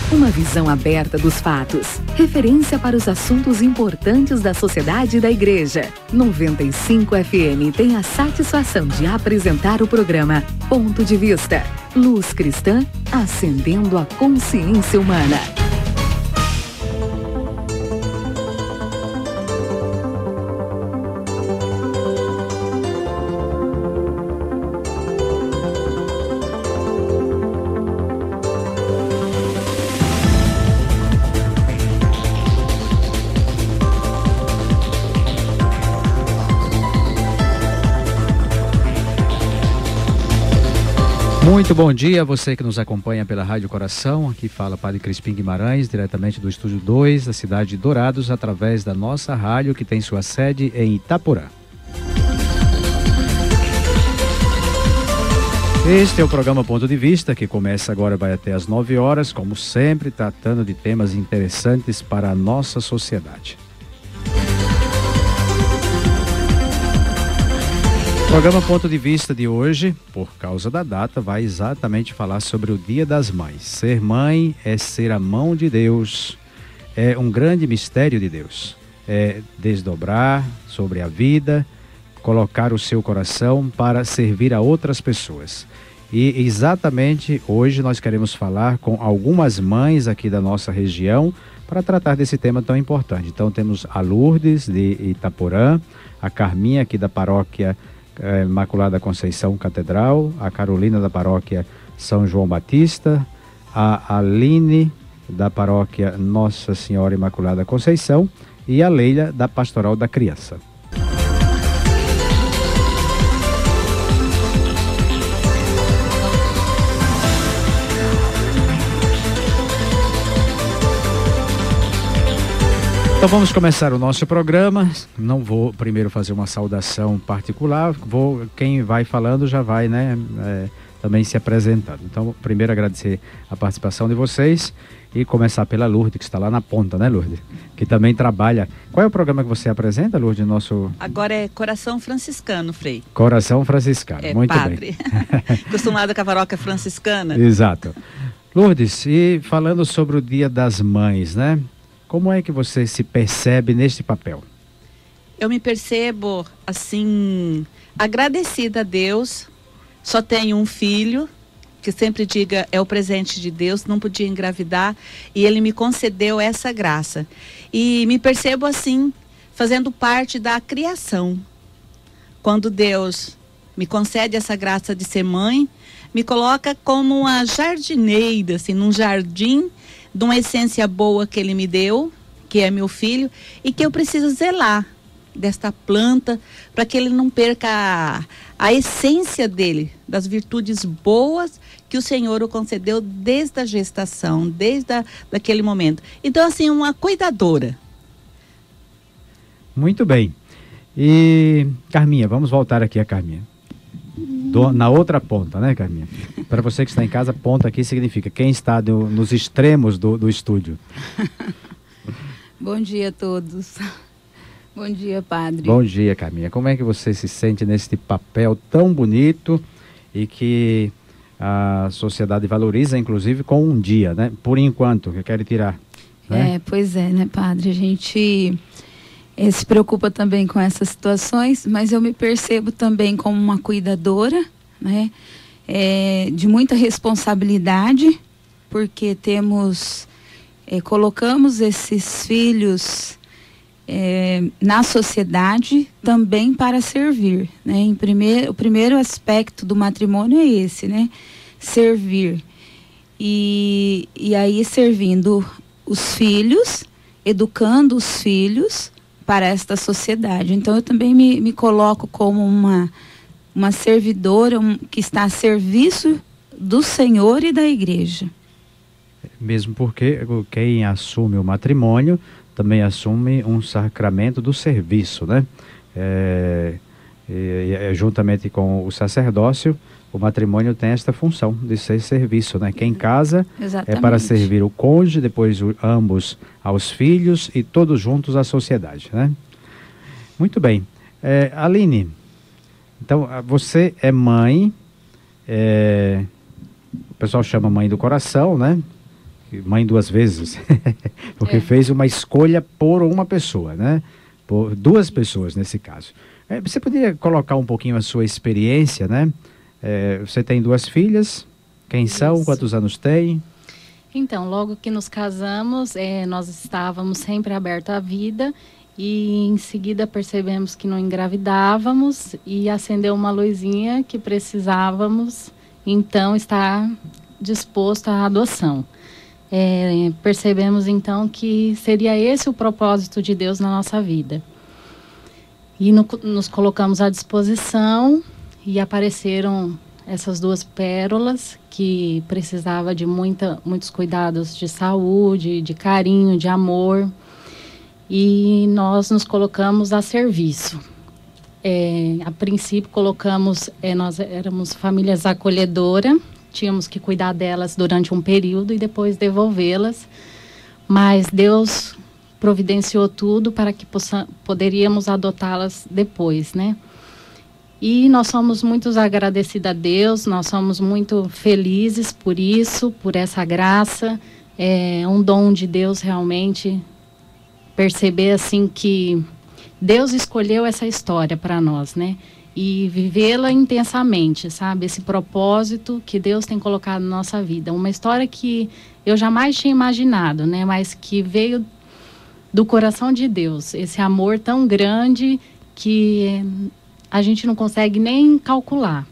Uma visão aberta dos fatos. Referência para os assuntos importantes da sociedade e da igreja. 95 FM tem a satisfação de apresentar o programa Ponto de Vista. Luz cristã, acendendo a consciência humana. Muito bom dia a você que nos acompanha pela Rádio Coração. Aqui fala Padre Crispim Guimarães, diretamente do Estúdio 2 da cidade de Dourados, através da nossa rádio que tem sua sede em Itaporã. Este é o programa Ponto de Vista, que começa agora e vai até às 9 horas, como sempre, tratando de temas interessantes para a nossa sociedade. O programa Ponto de Vista de hoje, por causa da data, vai exatamente falar sobre o Dia das Mães. Ser mãe é ser a mão de Deus, é um grande mistério de Deus. É desdobrar sobre a vida, colocar o seu coração para servir a outras pessoas. E exatamente hoje nós queremos falar com algumas mães aqui da nossa região para tratar desse tema tão importante. Então temos a Lourdes de Itaporã, a Carminha aqui da paróquia Imaculada Conceição Catedral, a Carolina da paróquia São João Batista, a Aline da paróquia Nossa Senhora Imaculada Conceição e a Leila da Pastoral da Criança. Então vamos começar o nosso programa. Não vou primeiro fazer uma saudação particular, quem vai falando já vai, também se apresentando. Então, primeiro agradecer a participação de vocês e começar pela Lourdes, que está lá na ponta, né, Lourdes? Que também trabalha. Qual é o programa que você apresenta, Lourdes? Agora é Coração Franciscano, Frei. Coração Franciscano, muito padre. Bem. Acostumado com a paróquia franciscana. Exato. Lourdes, e falando sobre o Dia das Mães, né? Como é que você se percebe neste papel? Eu me percebo, assim, agradecida a Deus. Só tenho um filho, que sempre diga, é o presente de Deus, não podia engravidar, e Ele me concedeu essa graça. E me percebo, assim, fazendo parte da criação. Quando Deus me concede essa graça de ser mãe, me coloca como uma jardineira, assim, num jardim, de uma essência boa que Ele me deu, que é meu filho, e que eu preciso zelar desta planta, para que ele não perca a essência dele, das virtudes boas que o Senhor o concedeu desde a gestação, daquele momento. Então, assim, uma cuidadora. Muito bem. E, Carminha, vamos voltar aqui a Carminha. Na outra ponta, né, Carminha? Para você que está em casa, ponta aqui significa quem está nos extremos do estúdio. Bom dia a todos. Bom dia, padre. Bom dia, Carminha. Como é que você se sente nesse papel tão bonito e que a sociedade valoriza, inclusive, com um dia, né? Por enquanto, que quer tirar. Né? Pois é, né, padre? A gente se preocupa também com essas situações, mas eu me percebo também como uma cuidadora, né? De muita responsabilidade, porque colocamos esses filhos na sociedade também para servir, né? O primeiro aspecto do matrimônio é esse, né? Servir. E aí servindo os filhos, educando os filhos para esta sociedade. Então eu também me coloco como uma servidora que está a serviço do Senhor e da igreja. Mesmo porque quem assume o matrimônio também assume um sacramento do serviço, né? Juntamente com o sacerdócio, o matrimônio tem esta função de ser serviço, né? Quem casa é para servir o cônjuge, depois ambos aos filhos e todos juntos à sociedade, né? Muito bem. Aline, então você é mãe, o pessoal chama mãe do coração, né? mãe duas vezes, porque fez uma escolha por uma pessoa, né? Por duas pessoas nesse caso. Você poderia colocar um pouquinho a sua experiência, né? Você tem duas filhas, quem são, quantos anos têm? Então, logo que nos casamos, nós estávamos sempre abertos à vida e em seguida percebemos que não engravidávamos e acendeu uma luzinha que precisávamos, então, estar disposto à adoção. Percebemos então que seria esse o propósito de Deus na nossa vida. E nos colocamos à disposição e apareceram essas duas pérolas que precisava de muitos cuidados de saúde, de carinho, de amor. E nós nos colocamos a serviço. A princípio nós éramos famílias acolhedoras, tínhamos que cuidar delas durante um período e depois devolvê-las, mas Deus providenciou tudo para que poderíamos adotá-las depois, né? E nós somos muito agradecidos a Deus, nós somos muito felizes por isso, por essa graça, é um dom de Deus realmente, perceber assim que Deus escolheu essa história para nós, né? E vivê-la intensamente, sabe? Esse propósito que Deus tem colocado na nossa vida. Uma história que eu jamais tinha imaginado, né? Mas que veio do coração de Deus. Esse amor tão grande que a gente não consegue nem calcular.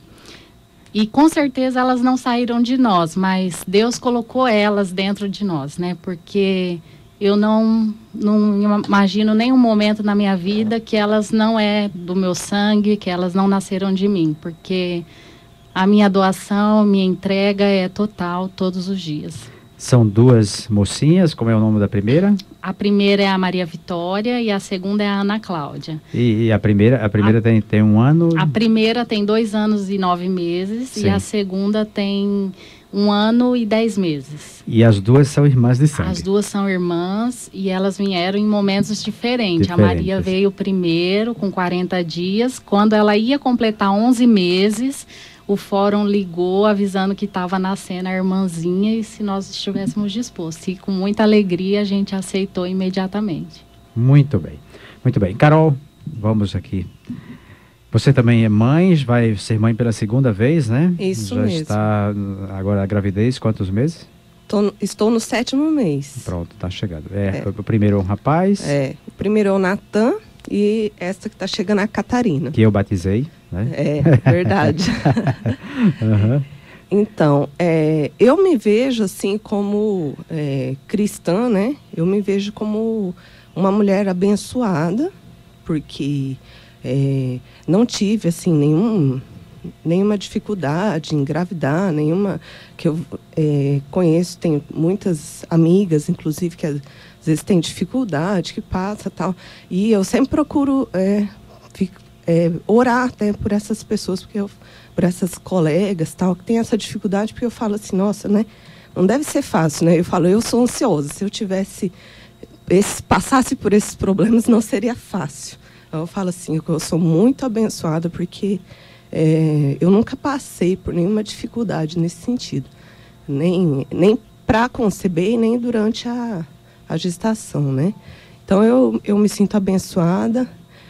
E com certeza elas não saíram de nós, mas Deus colocou elas dentro de nós, né? Porque eu não imagino nenhum momento na minha vida que elas não é do meu sangue, que elas não nasceram de mim, porque a minha doação, a minha entrega é total todos os dias. São duas mocinhas, como é o nome da primeira? A primeira é a Maria Vitória e a segunda é a Ana Cláudia. E a primeira tem um ano? A primeira tem 2 anos e 9 meses. Sim. E a segunda tem 1 ano e 10 meses. E as duas são irmãs de sangue? As duas são irmãs e elas vieram em momentos diferentes. A Maria veio primeiro, com 40 dias. Quando ela ia completar 11 meses, o fórum ligou avisando que estava nascendo a irmãzinha e se nós estivéssemos dispostos. E com muita alegria a gente aceitou imediatamente. Muito bem. Muito bem. Carol, vamos aqui. Você também é mãe, vai ser mãe pela segunda vez, né? Isso Já mesmo. está agora a gravidez, quantos meses? Estou no 7º mês. Pronto, está chegando. O primeiro é um rapaz. O primeiro é o Natan e essa que está chegando é a Catarina. Que eu batizei, né? Verdade. Uhum. Então, eu me vejo assim como cristã, né? Eu me vejo como uma mulher abençoada, porque não tive assim nenhuma dificuldade em engravidar, nenhuma que eu conheço, tem muitas amigas, inclusive, que às vezes tem dificuldade, que passa tal. E eu sempre procuro orar até por essas pessoas, por essas colegas tal, que tem essa dificuldade, porque eu falo assim, nossa, né? Não deve ser fácil, né? Eu falo, eu sou ansiosa, se eu passasse por esses problemas, não seria fácil. Eu falo assim, eu sou muito abençoada, porque eu nunca passei por nenhuma dificuldade nesse sentido. Nem para conceber e nem durante a gestação, né? Então, eu me sinto abençoada.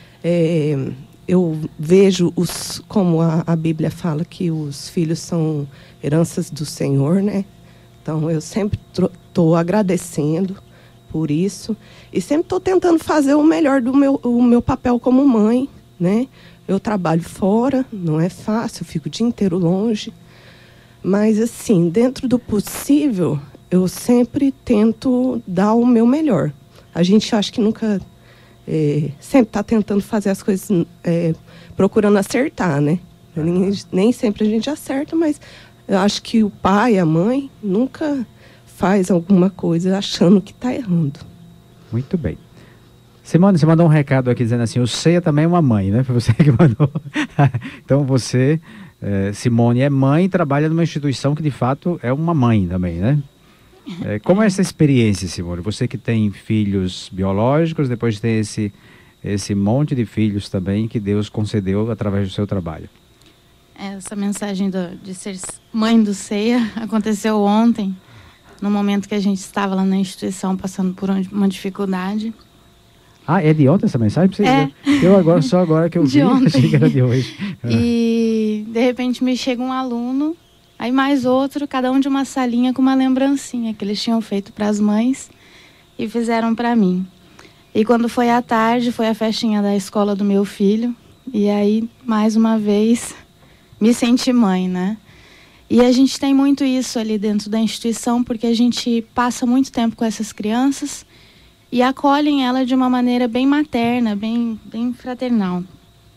Eu vejo, como a Bíblia fala, que os filhos são heranças do Senhor, né? Então, eu sempre estou agradecendo por isso. E sempre estou tentando fazer o melhor do meu papel como mãe, né? Eu trabalho fora, não é fácil, eu fico o dia inteiro longe. Mas, assim, dentro do possível, eu sempre tento dar o meu melhor. A gente acha que nunca... sempre está tentando fazer as coisas, procurando acertar, né? Nem sempre a gente acerta, mas eu acho que o pai, a mãe, nunca faz alguma coisa achando que está errando. Muito bem. Simone, você mandou um recado aqui dizendo assim, o Ceia também é uma mãe, né? Foi você que mandou. Então você, Simone, é mãe e trabalha numa instituição que de fato é uma mãe também, né? Como é essa experiência, Simone? Você que tem filhos biológicos, depois tem esse monte de filhos também que Deus concedeu através do seu trabalho. Essa mensagem de ser mãe do Ceia aconteceu ontem. no momento que a gente estava lá na instituição passando por uma dificuldade. Ah, é de ontem essa mensagem? Eu só agora que eu vi, achei que era de hoje. E de repente me chega um aluno, aí mais outro, cada um de uma salinha com uma lembrancinha que eles tinham feito para as mães e fizeram para mim. E quando foi à tarde, foi a festinha da escola do meu filho, e aí, mais uma vez, me senti mãe, né? E a gente tem muito isso ali dentro da instituição, porque a gente passa muito tempo com essas crianças e acolhem ela de uma maneira bem materna, bem fraternal.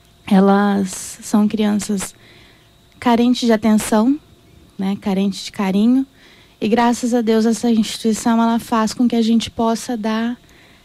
Elas são crianças carentes de atenção, né, carentes de carinho, e graças a Deus essa instituição ela faz com que a gente possa dar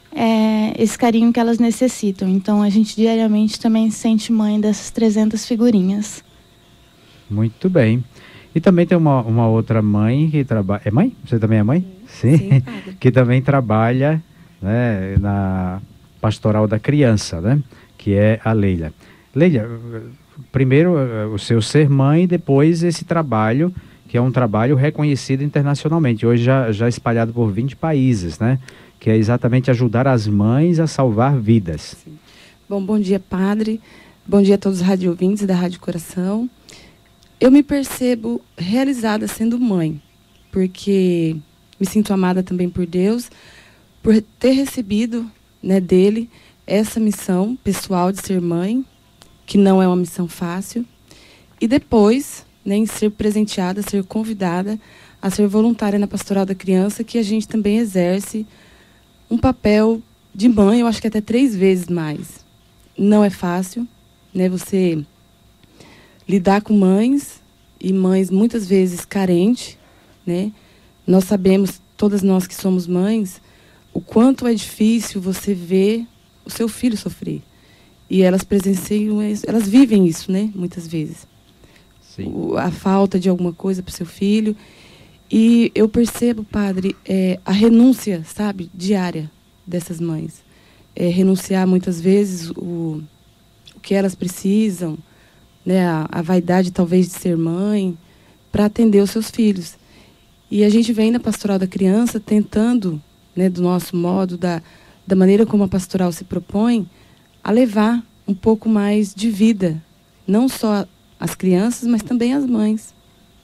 esse carinho que elas necessitam. Então a gente diariamente também se sente mãe dessas 300 figurinhas. Muito bem. E também tem uma outra mãe que trabalha... É mãe? Você também é mãe? Sim. Que também trabalha, né, na pastoral da criança, né? Que é a Leila. Leila, primeiro o seu ser mãe, depois esse trabalho, que é um trabalho reconhecido internacionalmente, hoje já espalhado por 20 países, né? Que é exatamente ajudar as mães a salvar vidas. Sim. Bom dia, padre. Bom dia a todos os rádio ouvintes da Rádio Coração. Eu me percebo realizada sendo mãe, porque me sinto amada também por Deus, por ter recebido, né, dele essa missão pessoal de ser mãe, que não é uma missão fácil, e depois, né, em ser presenteada, ser convidada a ser voluntária na Pastoral da Criança, que a gente também exerce um papel de mãe, eu acho que até 3 vezes mais. Não é fácil, né, você lidar com mães, e mães muitas vezes carentes, né? Nós sabemos, todas nós que somos mães, o quanto é difícil você ver o seu filho sofrer. E elas presenciam, elas vivem isso, né? Muitas vezes. Sim. A falta de alguma coisa para o seu filho. E eu percebo, padre, a renúncia, sabe, diária dessas mães. Renunciar muitas vezes o que elas precisam, né? A vaidade talvez de ser mãe, para atender os seus filhos. E a gente vem na Pastoral da Criança tentando, né, do nosso modo, da maneira como a pastoral se propõe, a levar um pouco mais de vida, não só às crianças, mas também às mães.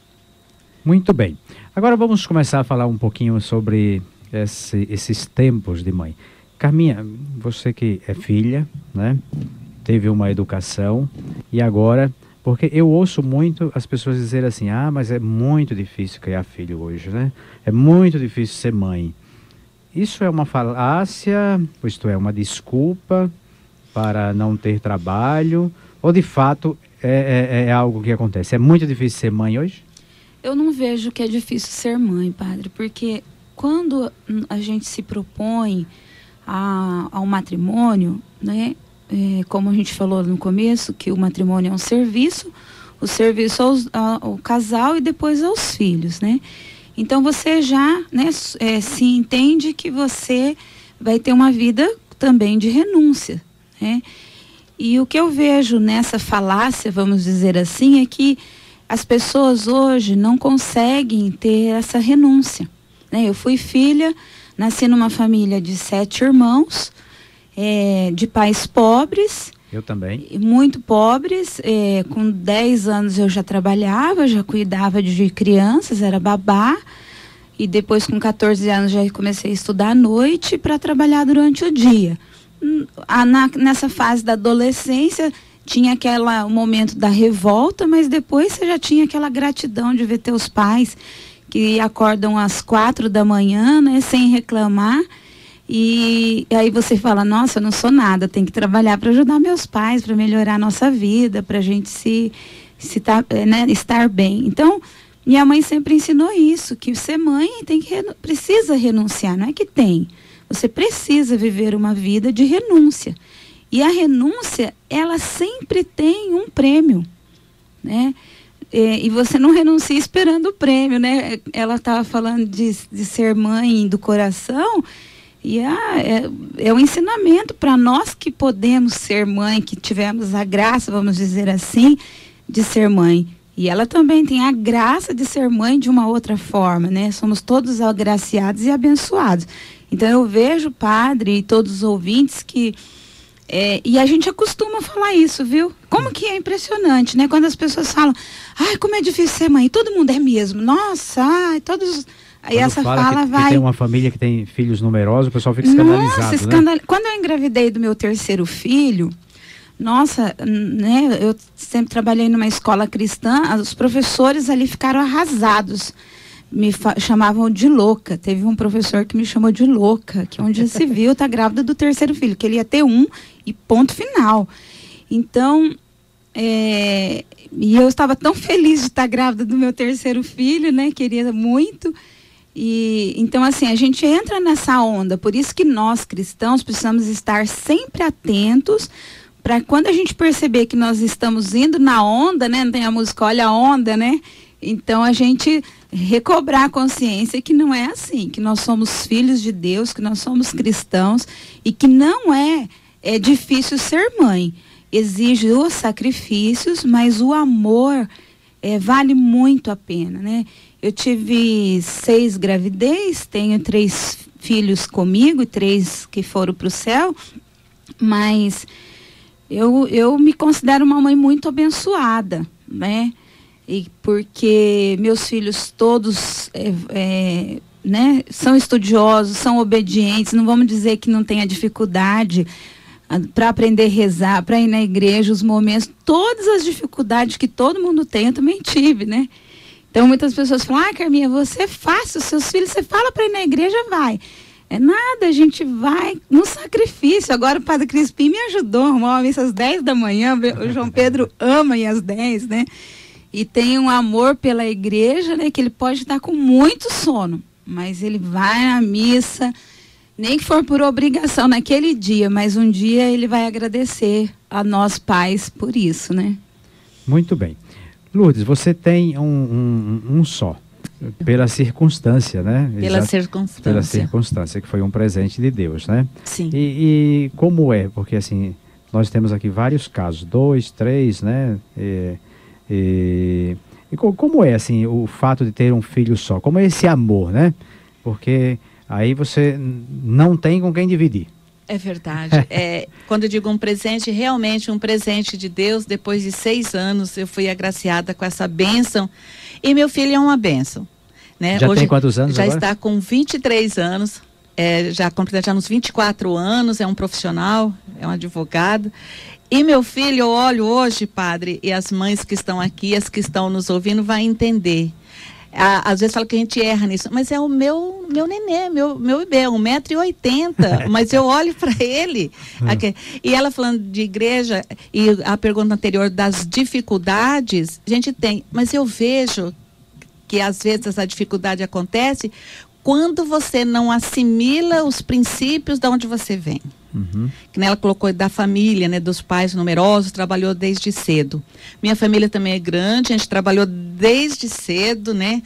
Muito bem. Agora vamos começar a falar um pouquinho sobre esses tempos de mãe. Carminha, você que é filha, né? Teve uma educação e agora... Porque eu ouço muito as pessoas dizerem assim, mas é muito difícil criar filho hoje, né? É muito difícil ser mãe. Isso é uma falácia, isto é, uma desculpa para não ter trabalho? Ou de fato é algo que acontece? É muito difícil ser mãe hoje? Eu não vejo que é difícil ser mãe, padre, porque quando a gente se propõe ao matrimônio, né? Como a gente falou no começo, que o matrimônio é um serviço, o serviço ao casal e depois aos filhos, né? Então você já, né, se entende que você vai ter uma vida também de renúncia, né? E o que eu vejo nessa falácia, vamos dizer assim, é que as pessoas hoje não conseguem ter essa renúncia, né? Eu fui filha, nasci numa família de 7 irmãos, de pais pobres. Eu também. Muito pobres. Com 10 anos eu já trabalhava, já cuidava de crianças, era babá. E depois com 14 anos já comecei a estudar à noite para trabalhar durante o dia. Nessa fase da adolescência tinha o momento da revolta, mas depois você já tinha aquela gratidão de ver teus pais que acordam às 4 da manhã, né, sem reclamar. E aí você fala, nossa, eu não sou nada, tenho que trabalhar para ajudar meus pais, para melhorar a nossa vida, para a gente estar bem. Então, minha mãe sempre ensinou isso, que ser mãe precisa renunciar, não é que tem. Você precisa viver uma vida de renúncia. E a renúncia, ela sempre tem um prêmio, né? E você não renuncia esperando o prêmio, né? Ela estava falando de ser mãe do coração. E é um ensinamento para nós que podemos ser mãe, que tivemos a graça, vamos dizer assim, de ser mãe. E ela também tem a graça de ser mãe de uma outra forma, né? Somos todos agraciados e abençoados. Então eu vejo, padre, e todos os ouvintes que... e a gente acostuma falar isso, viu? Como que é impressionante, né? Quando as pessoas falam, ai, como é difícil ser mãe. Todo mundo é mesmo. Nossa, ai, todos... Aí quando essa fala que vai... tem uma família que tem filhos numerosos, o pessoal fica escandalizado, né? Quando eu engravidei do meu terceiro filho, nossa, né? Eu sempre trabalhei numa escola cristã, os professores ali ficaram arrasados. Me chamavam de louca. Teve um professor que me chamou de louca, que onde se viu, tá grávida do terceiro filho, que ele ia ter um e ponto final. Então, e eu estava tão feliz de estar grávida do meu terceiro filho, né? Queria muito. E então, assim, a gente entra nessa onda. Por isso que nós, cristãos, precisamos estar sempre atentos para quando a gente perceber que nós estamos indo na onda, né? Não tem a música Olha a Onda, né? Então, a gente recobrar a consciência que não é assim, que nós somos filhos de Deus, que nós somos cristãos e que não é difícil ser mãe. Exige os sacrifícios, mas o amor vale muito a pena, né? Eu tive 6 gravidez, tenho 3 filhos comigo e 3 que foram para o céu, mas eu me considero uma mãe muito abençoada, né? Porque meus filhos todos né, são estudiosos, são obedientes, não vamos dizer que não tenha dificuldade para aprender a rezar, para ir na igreja, os momentos, todas as dificuldades que todo mundo tem, eu também tive, né? Então muitas pessoas falam, Carminha, você é fácil, seus filhos, você fala para ir na igreja, vai. É nada, a gente vai no sacrifício. Agora o Padre Crispim me ajudou a arrumar uma missa às 10 da manhã, o João Pedro ama ir às 10, né? E tem um amor pela igreja, né? Que ele pode estar com muito sono, mas ele vai na missa, nem que for por obrigação naquele dia, mas um dia ele vai agradecer a nós pais por isso, né? Muito bem. Lourdes, você tem um só, pela circunstância, né? Pela circunstância. Pela circunstância, que foi um presente de Deus, né? Sim. E como é? Porque assim, nós temos aqui vários casos, 2, 3, né? E como é assim o fato de ter um filho só? Como é esse amor, né? Porque aí você não tem com quem dividir. É verdade. Quando eu digo um presente, realmente um presente de Deus. Depois de 6 anos eu fui agraciada com essa bênção. E meu filho é uma bênção, né? Já hoje, tem quantos anos já agora? Está com 23 anos. Já completa nos 24 anos. É um profissional, é um advogado. E meu filho, eu olho hoje, padre, e as mães que estão aqui, as que estão nos ouvindo, vão entender. Às vezes fala que a gente erra nisso, mas é o meu nenê, meu bebê, 1,80 m, mas eu olho para ele. E ela falando de igreja, e a pergunta anterior das dificuldades, a gente tem, mas eu vejo que às vezes essa dificuldade acontece quando você não assimila os princípios de onde você vem. Uhum. Que ela colocou da família, né, dos pais numerosos, trabalhou desde cedo. Minha família também é grande, a gente trabalhou desde cedo, né,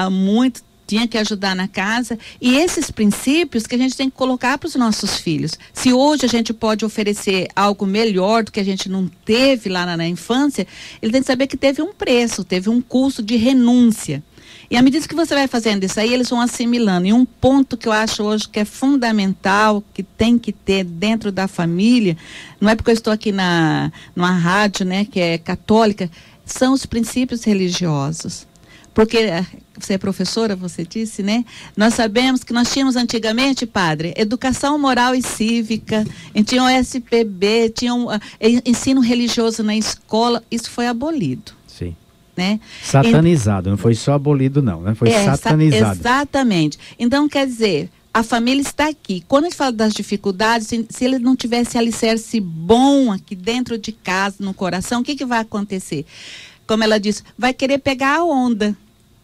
tinha que ajudar na casa, e esses princípios que a gente tem que colocar para os nossos filhos. Se hoje a gente pode oferecer algo melhor do que a gente não teve lá na infância, ele tem que saber que teve um preço, teve um custo de renúncia. E à medida que você vai fazendo isso aí, eles vão assimilando. E um ponto que eu acho hoje que é fundamental, que tem que ter dentro da família, não é porque eu estou aqui numa rádio, né, que é católica, são os princípios religiosos. Porque você é professora, você disse, né? Nós sabemos que nós tínhamos antigamente, padre, educação moral e cívica, a gente tinha o SPB, tinha ensino religioso na escola, isso foi abolido. Sim. Né? Satanizado, não foi só abolido não, né? Foi satanizado. Exatamente. Então, quer dizer, a família está aqui. Quando a gente fala das dificuldades, se ele não tivesse alicerce bom aqui dentro de casa, no coração, o que vai acontecer? Como ela disse, vai querer pegar a onda.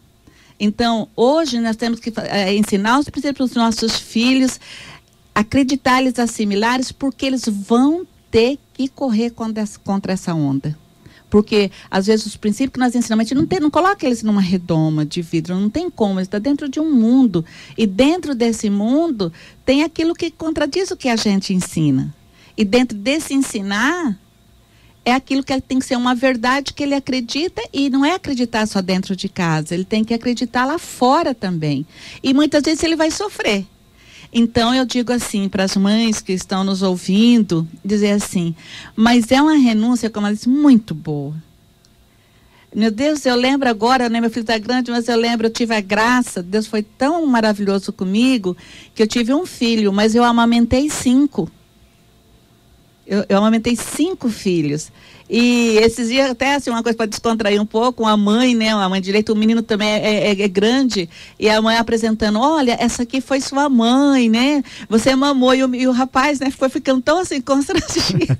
Então, hoje nós temos que ensinar os princípios dos nossos filhos, acreditar eles assimilares, porque eles vão ter que correr contra essa onda. Porque, às vezes, os princípios que nós ensinamos, a gente não coloca eles numa redoma de vidro, não tem como, ele está dentro de um mundo. E dentro desse mundo, tem aquilo que contradiz o que a gente ensina. E dentro desse ensinar, é aquilo que tem que ser uma verdade que ele acredita, e não é acreditar só dentro de casa, ele tem que acreditar lá fora também. E muitas vezes ele vai sofrer. Então eu digo assim para as mães que estão nos ouvindo, dizer assim, mas é uma renúncia, como ela disse, muito boa. Meu Deus, eu lembro agora, né, meu filho está grande, mas eu lembro, eu tive a graça, Deus foi tão maravilhoso comigo, que eu tive um filho, mas eu amamentei 5. Eu amamentei 5 filhos. E esses dias, até assim, uma coisa para descontrair um pouco, uma mãe, né, uma mãe de leite, o menino também é grande, e a mãe apresentando, olha, essa aqui foi sua mãe, né, você mamou, e o rapaz, né, foi ficando tão assim, constrangido.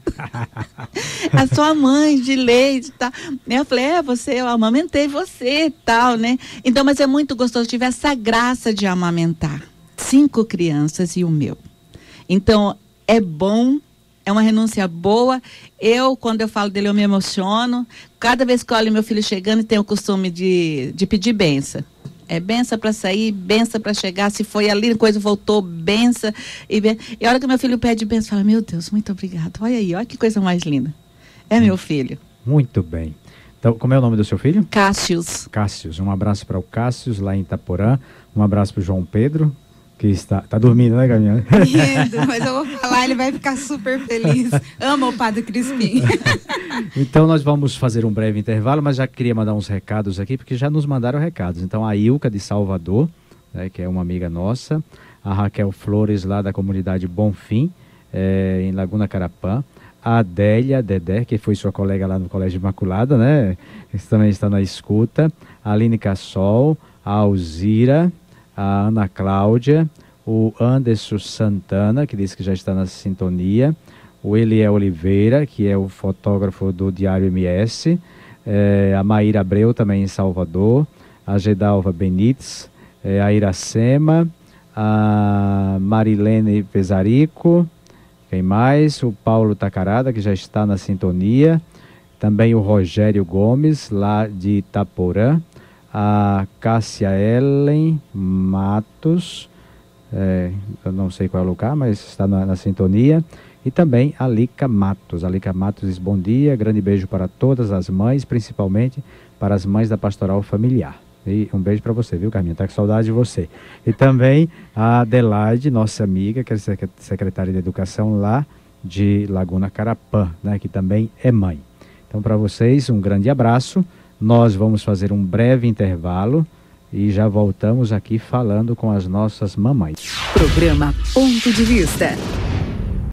A sua mãe de leite e tal. Eu falei, eu amamentei você e tal, né. Então, mas é muito gostoso, eu tive essa graça de amamentar 5 crianças e o meu. Então, é bom. É uma renúncia boa. Quando eu falo dele, eu me emociono. Cada vez que eu olho meu filho chegando, tenho o costume de pedir benção. É benção para sair, benção para chegar. Se foi ali, coisa voltou, benção. E a hora que meu filho pede benção, eu falo, meu Deus, muito obrigado. Olha aí, olha que coisa mais linda. É meu filho. Muito bem. Então, como é o nome do seu filho? Cássius. Cássius. Um abraço para o Cássius, lá em Itaporã. Um abraço para o João Pedro, que está dormindo, né, Gaminha? Lindo, mas eu vou falar, ele vai ficar super feliz. Amo o Padre Crispim. Então nós vamos fazer um breve intervalo, mas já queria mandar uns recados aqui, porque já nos mandaram recados. Então a Ilka de Salvador, né, que é uma amiga nossa, a Raquel Flores lá da comunidade Bonfim, em Laguna Carapã, a Adélia Dedé, que foi sua colega lá no Colégio Imaculada, né, que também está na escuta, a Aline Cassol, a Alzira, a Ana Cláudia, o Anderson Santana, que disse que já está na sintonia, o Eliel Oliveira, que é o fotógrafo do Diário MS, a Maíra Abreu, também em Salvador, a Gedalva Benites, a Iracema, a Marilene Pesarico, quem mais? O Paulo Tacarada, que já está na sintonia, também o Rogério Gomes, lá de Itaporã, a Cássia Ellen Matos, eu não sei qual é o lugar, mas está na sintonia, e também a Lica Matos. A Lica Matos diz bom dia, grande beijo para todas as mães, principalmente para as mães da Pastoral Familiar. E um beijo para você, viu, Carminha? Tá com saudade de você. E também a Adelaide, nossa amiga, que é secretária de Educação lá de Laguna Carapã, né, que também é mãe. Então, para vocês, um grande abraço. Nós vamos fazer um breve intervalo e já voltamos aqui falando com as nossas mamães. Programa Ponto de Vista.